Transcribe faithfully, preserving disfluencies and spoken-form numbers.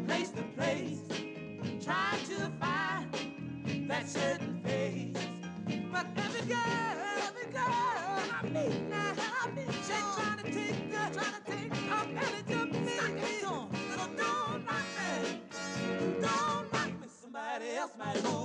place to place, trying to find that certain face. But every girl, every girl I meet now, I meet, she trying to take, uh, trying to take advantage of me. So don't knock me, don't knock me. Somebody else might know.